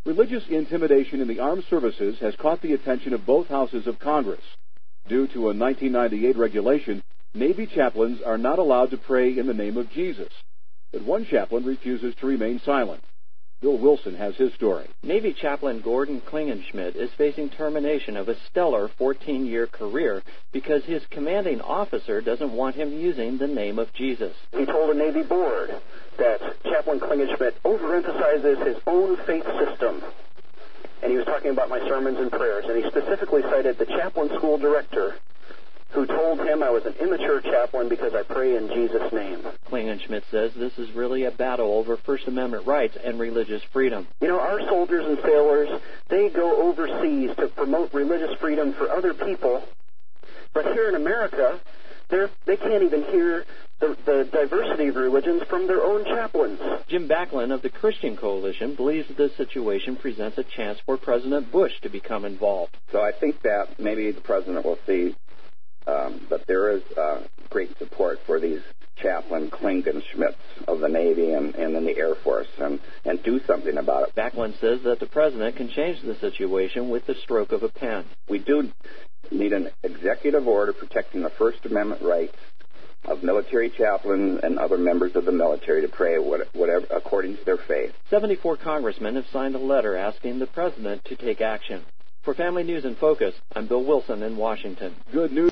Religious intimidation in the armed services has caught the attention of both houses of Congress. Due to a 1998 regulation, Navy chaplains are not allowed to pray in the name of Jesus. But one chaplain refuses to remain silent. Bill Wilson has his story. Navy chaplain Gordon Klingenschmidt is facing termination of a stellar 14-year career because his commanding officer doesn't want him using the name of Jesus. He told a Navy board that Chaplain Klingenschmidt overemphasizes his own faith system. And he was talking about my sermons and prayers, and he specifically cited the chaplain school director who told him I was an immature chaplain because I pray in Jesus' name. Klingenschmidt says this is really a battle over First Amendment rights and religious freedom. You know, our soldiers and sailors, they go overseas to promote religious freedom for other people, but here in America, they can't even hear the diversity of religions from their own chaplains. Jim Backlund of the Christian Coalition believes this situation presents a chance for President Bush to become involved. So I think that maybe the president will see that there is great support for these chaplain Klingenschmidts of the Navy and in the Air Force and do something about it. Backlund says that the president can change the situation with the stroke of a pen. We do need an executive order protecting the First Amendment rights of military chaplains and other members of the military to pray whatever according to their faith. 74 congressmen have signed a letter asking the president to take action. For Family News in Focus, I'm Bill Wilson in Washington. Good news.